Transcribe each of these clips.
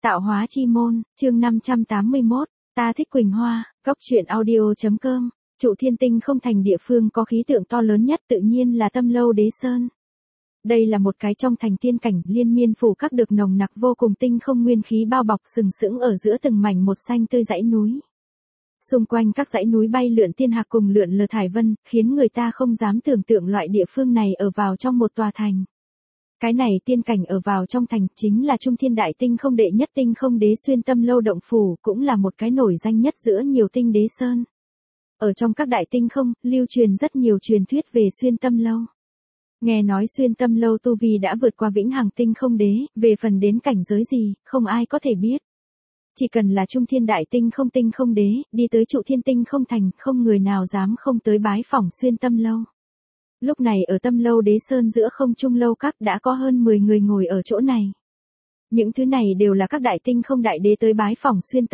Tạo hóa chi môn, chương 581, ta thích Quỳnh Hoa, góc truyện audio.com. Trụ Thiên Tinh không thành địa phương có khí tượng to lớn nhất tự nhiên là Tâm Lâu Đế Sơn. Đây là một cái trong thành tiên cảnh liên miên phủ các được nồng nặc vô cùng tinh không nguyên khí bao bọc sừng sững ở giữa từng mảnh một xanh tươi dãy núi. Xung quanh các dãy núi bay lượn tiên hạc cùng lượn lờ thải vân, khiến người ta không dám tưởng tượng loại địa phương này ở vào trong một tòa thành. Cái này tiên cảnh ở vào trong thành chính là Trung Thiên Đại Tinh không đệ nhất tinh không đế xuyên Tâm Lâu động phủ, cũng là một cái nổi danh nhất giữa nhiều tinh đế sơn. Ở trong các đại tinh không, lưu truyền rất nhiều truyền thuyết về xuyên Tâm Lâu. Nghe nói xuyên Tâm Lâu tu vi đã vượt qua vĩnh hằng tinh không đế, về phần đến cảnh giới gì, không ai có thể biết. Chỉ cần là Trung Thiên Đại Tinh không đế, đi tới Trụ Thiên Tinh không thành, không người nào dám không tới bái phỏng xuyên Tâm Lâu. Lúc này ở Tâm Lâu Đế Sơn giữa không trung lâu các đã có hơn 10 người ngồi ở chỗ này. Những thứ này đều là các đại tinh không đại đế tới bái phỏng xuyên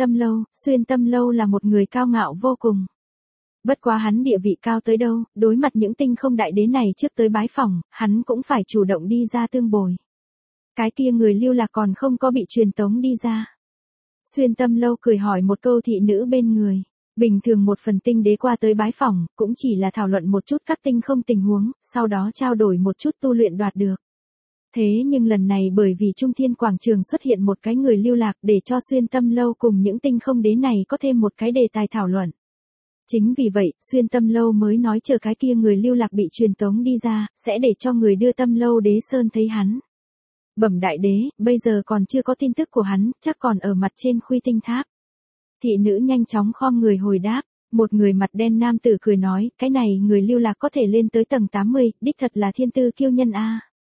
Tâm Lâu là một người cao ngạo vô cùng. Bất quá hắn địa vị cao tới đâu, đối mặt những tinh không đại đế này trước tới bái phỏng, hắn cũng phải chủ động đi ra tương bồi. Cái kia người lưu lạc còn không có bị truyền tống đi ra. Xuyên Tâm Lâu cười hỏi một câu thị nữ bên người. Bình thường một phần tinh đế qua tới bái phỏng, cũng chỉ là thảo luận một chút các tinh không tình huống, sau đó trao đổi một chút tu luyện đoạt được. Thế nhưng lần này bởi vì Trung Thiên Quảng Trường xuất hiện một cái người lưu lạc để cho xuyên Tâm Lâu cùng những tinh không đế này có thêm một cái đề tài thảo luận. Chính vì vậy, xuyên Tâm Lâu mới nói chờ cái kia người lưu lạc bị truyền tống đi ra, sẽ để cho người đưa Tâm Lâu Đế Sơn thấy hắn. Bẩm đại đế, bây giờ còn chưa có tin tức của hắn, chắc còn ở mặt trên Khuy Tinh Tháp. Thị nữ nhanh chóng khom người hồi đáp, một người mặt đen nam tử cười nói, cái này người lưu lạc có thể lên tới tầng 80, đích thật là thiên tư kiêu nhân a.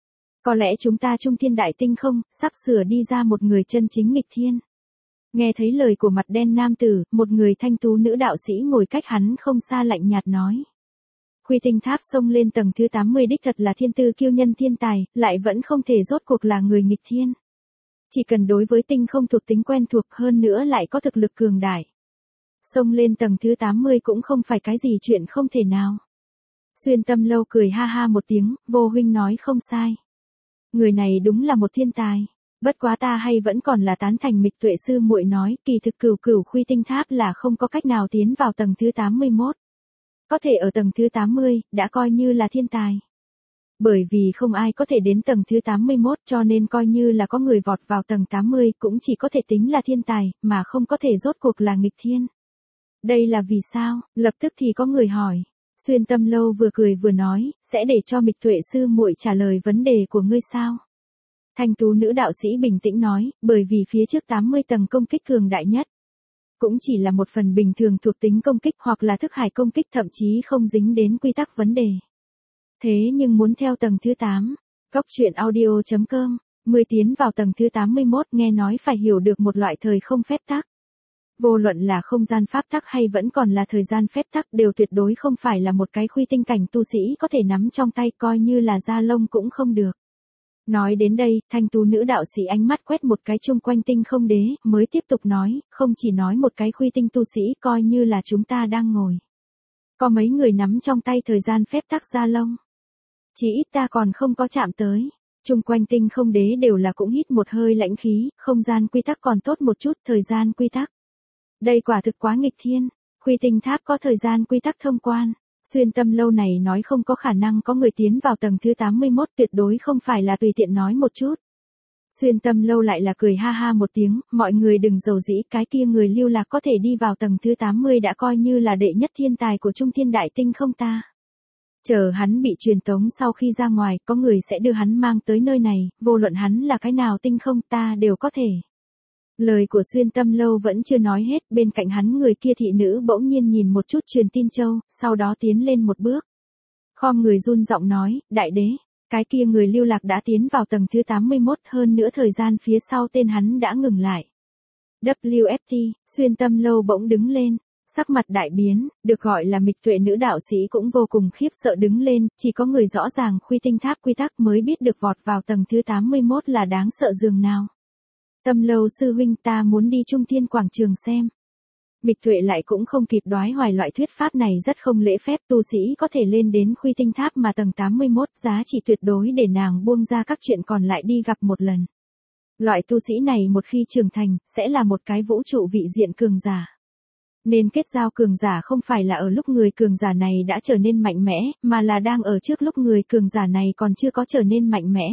Có lẽ chúng ta Trung Thiên Đại Tinh không, sắp sửa đi ra một người chân chính nghịch thiên. Nghe thấy lời của mặt đen nam tử, một người thanh tú nữ đạo sĩ ngồi cách hắn không xa lạnh nhạt nói. Khuy Tinh Tháp xông lên tầng thứ 80 đích thật là thiên tư kiêu nhân thiên tài, lại vẫn không thể rốt cuộc là người nghịch thiên. Chỉ cần đối với tinh không thuộc tính quen thuộc hơn nữa lại có thực lực cường đại. Xông lên tầng thứ 80 cũng không phải cái gì chuyện không thể nào. Xuyên Tâm Lâu cười ha ha một tiếng, vô huynh nói không sai. Người này đúng là một thiên tài. Bất quá ta hay vẫn còn là tán thành Mịch Tuệ sư muội nói, kỳ thực cửu Khuy Tinh Tháp là không có cách nào tiến vào tầng thứ 81. Có thể ở tầng thứ 80, đã coi như là thiên tài. Bởi vì không ai có thể đến tầng thứ 81 cho nên coi như là có người vọt vào tầng 80 cũng chỉ có thể tính là thiên tài, mà không có thể rốt cuộc là nghịch thiên. Đây là vì sao? Lập tức thì có người hỏi. Xuyên Tâm Lâu vừa cười vừa nói, sẽ để cho Mịch Tuệ sư muội trả lời vấn đề của ngươi sao? Thanh tú nữ đạo sĩ bình tĩnh nói, bởi vì phía trước 80 tầng công kích cường đại nhất. Cũng chỉ là một phần bình thường thuộc tính công kích hoặc là thức hải công kích thậm chí không dính đến quy tắc vấn đề. Thế nhưng muốn theo tầng thứ 8, góc truyện audio.com, 10 tiến vào tầng thứ 81 nghe nói phải hiểu được một loại thời không phép tắc. Vô luận là không gian pháp tắc hay vẫn còn là thời gian phép tắc đều tuyệt đối không phải là một cái khuy tinh cảnh tu sĩ có thể nắm trong tay coi như là da lông cũng không được. Nói đến đây, thanh tú nữ đạo sĩ ánh mắt quét một cái chung quanh tinh không đế, mới tiếp tục nói, không chỉ nói một cái khuy tinh tu sĩ coi như là chúng ta đang ngồi. Có mấy người nắm trong tay thời gian phép tắc da lông. Chỉ ít ta còn không có chạm tới. Chung quanh tinh không đế đều là cũng hít một hơi lãnh khí, không gian quy tắc còn tốt một chút, thời gian quy tắc. Đây quả thực quá nghịch thiên, Khuy Tinh Tháp có thời gian quy tắc thông quan. Xuyên Tâm Lâu này nói không có khả năng có người tiến vào tầng thứ 81 tuyệt đối không phải là tùy tiện nói một chút. Xuyên Tâm Lâu lại là cười ha ha một tiếng, mọi người đừng giàu dĩ, cái kia người lưu lạc có thể đi vào tầng thứ 80 đã coi như là đệ nhất thiên tài của Trung Thiên Đại Tinh không ta. Chờ hắn bị truyền tống sau khi ra ngoài, có người sẽ đưa hắn mang tới nơi này, vô luận hắn là cái nào tinh không ta đều có thể. Lời của Xuyên Tâm Lâu vẫn chưa nói hết, bên cạnh hắn người kia thị nữ bỗng nhiên nhìn một chút truyền tin châu, sau đó tiến lên một bước. Khom người run giọng nói, đại đế, cái kia người lưu lạc đã tiến vào tầng thứ 81 hơn nữa thời gian phía sau tên hắn đã ngừng lại. WFT, Xuyên Tâm Lâu bỗng đứng lên, sắc mặt đại biến, được gọi là Mịch Tuệ nữ đạo sĩ cũng vô cùng khiếp sợ đứng lên, chỉ có người rõ ràng Khuy Tinh Tháp quy tắc mới biết được vọt vào tầng thứ 81 là đáng sợ dường nào. Tâm Lâu sư huynh ta muốn đi Trung Thiên Quảng Trường xem. Mịch Tuệ lại cũng không kịp đoái hoài loại thuyết pháp này rất không lễ phép, tu sĩ có thể lên đến Khuy Tinh Tháp mà tầng 81 giá trị tuyệt đối để nàng buông ra các chuyện còn lại đi gặp một lần. Loại tu sĩ này một khi trưởng thành, sẽ là một cái vũ trụ vị diện cường giả. Nên kết giao cường giả không phải là ở lúc người cường giả này đã trở nên mạnh mẽ, mà là đang ở trước lúc người cường giả này còn chưa có trở nên mạnh mẽ.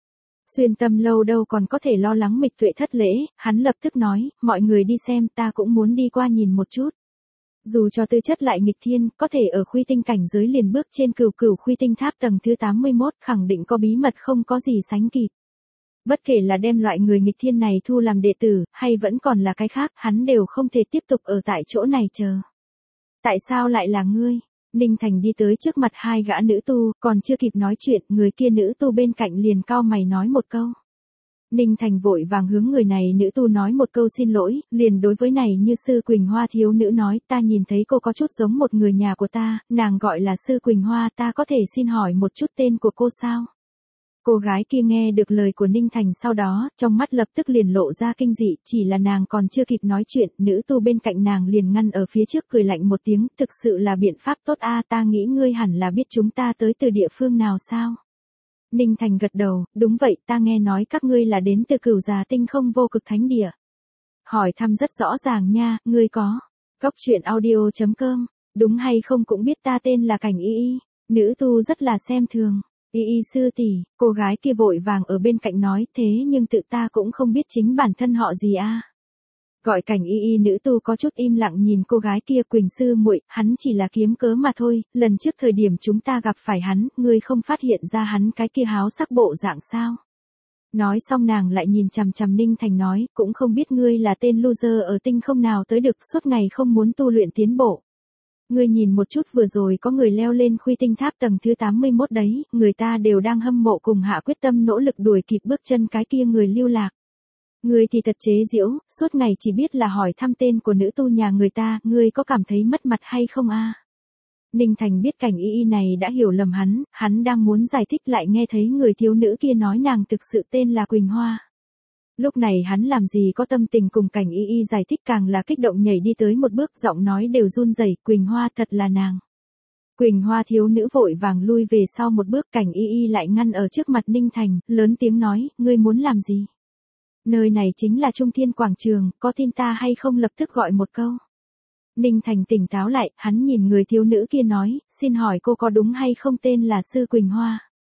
Xuyên Tâm Lâu đâu còn có thể lo lắng Mịch Tuệ thất lễ, hắn lập tức nói, mọi người đi xem, ta cũng muốn đi qua nhìn một chút. Dù cho tư chất lại nghịch thiên, có thể ở khuy tinh cảnh giới liền bước trên cửu cửu khuy tinh tháp tầng thứ 81, khẳng định có bí mật không có gì sánh kịp. Bất kể là đem loại người nghịch thiên này thu làm đệ tử, hay vẫn còn là cái khác, hắn đều không thể tiếp tục ở tại chỗ này chờ. Tại sao lại là ngươi? Ninh Thành đi tới trước mặt hai gã nữ tu, còn chưa kịp nói chuyện, người kia nữ tu bên cạnh liền cau mày nói một câu. Ninh Thành vội vàng hướng người này nữ tu nói một câu xin lỗi, liền đối với này như Sư Quỳnh Hoa thiếu nữ nói, ta nhìn thấy cô có chút giống một người nhà của ta, nàng gọi là Sư Quỳnh Hoa, ta có thể xin hỏi một chút tên của cô sao? Cô gái kia nghe được lời của Ninh Thành sau đó, trong mắt lập tức liền lộ ra kinh dị, chỉ là nàng còn chưa kịp nói chuyện, nữ tu bên cạnh nàng liền ngăn ở phía trước cười lạnh một tiếng, thực sự là biện pháp tốt a, ta nghĩ ngươi hẳn là biết chúng ta tới từ địa phương nào sao? Ninh Thành gật đầu, đúng vậy, ta nghe nói các ngươi là đến từ Cửu Già Tinh Không Vô Cực Thánh Địa. Hỏi thăm rất rõ ràng nha, ngươi có Góc Truyện Audio.com, đúng hay không cũng biết ta tên là Cảnh Y Y. Nữ tu rất là xem thường. Y Y sư tỷ, cô gái kia vội vàng ở bên cạnh nói, thế nhưng tự ta cũng không biết chính bản thân họ gì a. Gọi Cảnh Y Y nữ tu có chút im lặng nhìn cô gái kia, Quỳnh sư muội, hắn chỉ là kiếm cớ mà thôi, lần trước thời điểm chúng ta gặp phải hắn, ngươi không phát hiện ra hắn cái kia háo sắc bộ dạng sao? Nói xong nàng lại nhìn chằm chằm Ninh Thành nói, cũng không biết ngươi là tên loser ở tinh không nào tới được, suốt ngày không muốn tu luyện tiến bộ. Ngươi nhìn một chút, vừa rồi có người leo lên khuy tinh tháp tầng thứ 81 đấy, người ta đều đang hâm mộ cùng hạ quyết tâm nỗ lực đuổi kịp bước chân cái kia người lưu lạc. Ngươi thì thật chế giễu, suốt ngày chỉ biết là hỏi thăm tên của nữ tu nhà người ta, ngươi có cảm thấy mất mặt hay không a? Ninh Thành biết Cảnh Y Y này đã hiểu lầm hắn đang muốn giải thích lại nghe thấy người thiếu nữ kia nói nàng thực sự tên là Quỳnh Hoa. Lúc này hắn làm gì có tâm tình cùng Cảnh Y Y giải thích, càng là kích động nhảy đi tới một bước, giọng nói đều run rẩy, Quỳnh Hoa thật là nàng. Quỳnh Hoa thiếu nữ vội vàng lui về sau một bước, Cảnh Y Y lại ngăn ở trước mặt Ninh Thành, lớn tiếng nói, ngươi muốn làm gì? Nơi này chính là Trung Thiên Quảng Trường, có tin ta hay không lập tức gọi một câu. Ninh Thành tỉnh táo lại, hắn nhìn người thiếu nữ kia nói, xin hỏi cô có đúng hay không tên là Sư Quỳnh Hoa?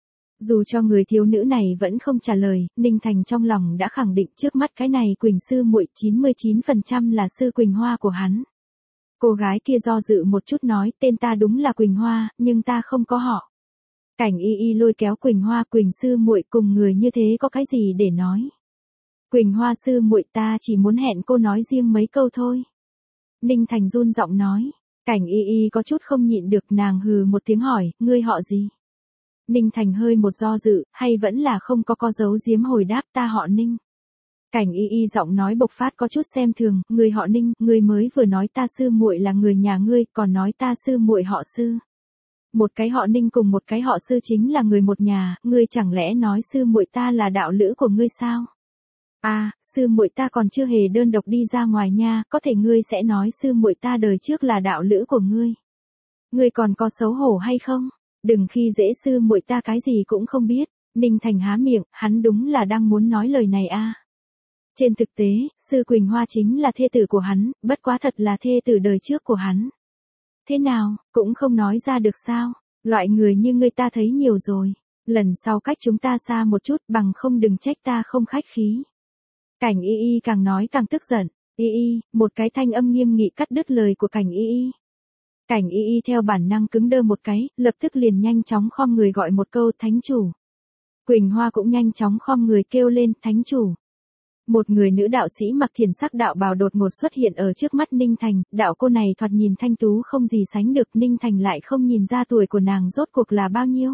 Dù cho người thiếu nữ này vẫn không trả lời, Ninh Thành trong lòng đã khẳng định trước mắt cái này Quỳnh sư muội 99% là Sư Quỳnh Hoa của hắn. Cô gái kia do dự một chút nói, tên ta đúng là Quỳnh Hoa, nhưng ta không có họ. Cảnh Y Y lôi kéo Quỳnh Hoa, Quỳnh sư muội, cùng người như thế có cái gì để nói? Quỳnh Hoa sư muội, ta chỉ muốn hẹn cô nói riêng mấy câu thôi. Ninh Thành run giọng nói. Cảnh Y Y có chút không nhịn được, nàng hừ một tiếng hỏi, ngươi họ gì? Ninh Thành hơi một do dự, hay vẫn là không có giấu giếm hồi đáp, ta họ Ninh. Cảnh Y Y giọng nói bộc phát có chút xem thường, người họ Ninh, ngươi mới vừa nói ta sư muội là người nhà ngươi, còn nói ta sư muội họ Sư. Một cái họ Ninh cùng một cái họ Sư chính là người một nhà, ngươi chẳng lẽ nói sư muội ta là đạo lữ của ngươi sao? À, sư muội ta còn chưa hề đơn độc đi ra ngoài nha, có thể ngươi sẽ nói sư muội ta đời trước là đạo lữ của ngươi. Ngươi còn có xấu hổ hay không? Đừng khi dễ sư muội ta cái gì cũng không biết. Ninh Thành há miệng, hắn đúng là đang muốn nói lời này a. Trên thực tế, Sư Quỳnh Hoa chính là thê tử của hắn, bất quá thật là thê tử đời trước của hắn. Thế nào, cũng không nói ra được sao? Loại người như ngươi ta thấy nhiều rồi. Lần sau cách chúng ta xa một chút, bằng không đừng trách ta không khách khí. Cảnh Y Y càng nói càng tức giận. Y Y, một cái thanh âm nghiêm nghị cắt đứt lời của Cảnh Y Y. Cảnh Y Y theo bản năng cứng đơ một cái, lập tức liền nhanh chóng khom người gọi một câu, thánh chủ. Quỳnh Hoa cũng nhanh chóng khom người kêu lên, thánh chủ. Một người nữ đạo sĩ mặc thiền sắc đạo bào đột ngột xuất hiện ở trước mắt Ninh Thành, đạo cô này thoạt nhìn thanh tú không gì sánh được, Ninh Thành lại không nhìn ra tuổi của nàng rốt cuộc là bao nhiêu.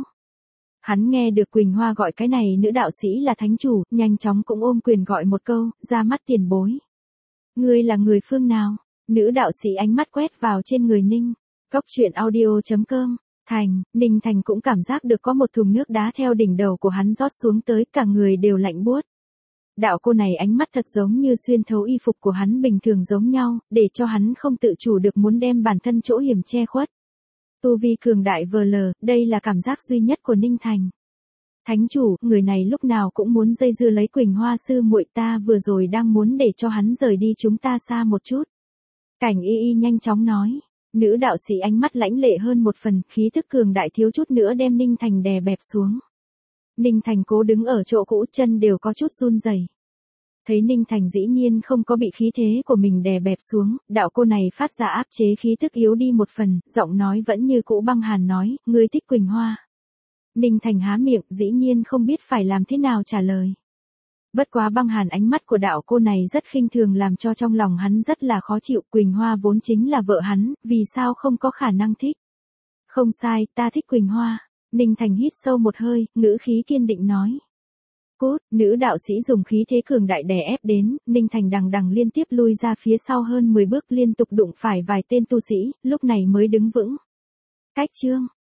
Hắn nghe được Quỳnh Hoa gọi cái này nữ đạo sĩ là thánh chủ, nhanh chóng cũng ôm quyền gọi một câu, ra mắt tiền bối. Ngươi là người phương nào? Nữ đạo sĩ ánh mắt quét vào trên người Ninh. Góc Truyện Audio.com. Ninh Thành cũng cảm giác được có một thùng nước đá theo đỉnh đầu của hắn rót xuống tới, cả người đều lạnh buốt. Đạo cô này ánh mắt thật giống như xuyên thấu y phục của hắn bình thường giống nhau, để cho hắn không tự chủ được muốn đem bản thân chỗ hiểm che khuất. Tu vi cường đại vờ lờ, đây là cảm giác duy nhất của Ninh Thành. Thánh chủ, người này lúc nào cũng muốn dây dưa lấy Quỳnh Hoa sư muội, ta vừa rồi đang muốn để cho hắn rời đi chúng ta xa một chút. Cảnh y y nhanh chóng nói. Nữ đạo sĩ ánh mắt lãnh lệ hơn một phần, khí thức cường đại thiếu chút nữa đem Ninh Thành đè bẹp xuống. Ninh Thành cố đứng ở chỗ cũ, chân đều có chút run rẩy. Thấy Ninh Thành dĩ nhiên không có bị khí thế của mình đè bẹp xuống, đạo cô này phát ra áp chế khí tức yếu đi một phần, giọng nói vẫn như cũ băng hàn nói, ngươi thích Quỳnh Hoa. Ninh Thành há miệng, dĩ nhiên không biết phải làm thế nào trả lời. Bất quá băng hàn ánh mắt của đạo cô này rất khinh thường làm cho trong lòng hắn rất là khó chịu, Quỳnh Hoa vốn chính là vợ hắn, vì sao không có khả năng thích. Không sai, ta thích Quỳnh Hoa. Ninh Thành hít sâu một hơi, ngữ khí kiên định nói. Cút, nữ đạo sĩ dùng khí thế cường đại đè ép đến, Ninh Thành đằng đằng liên tiếp lui ra phía sau hơn 10 bước liên tục đụng phải vài tên tu sĩ, lúc này mới đứng vững. Cách chương.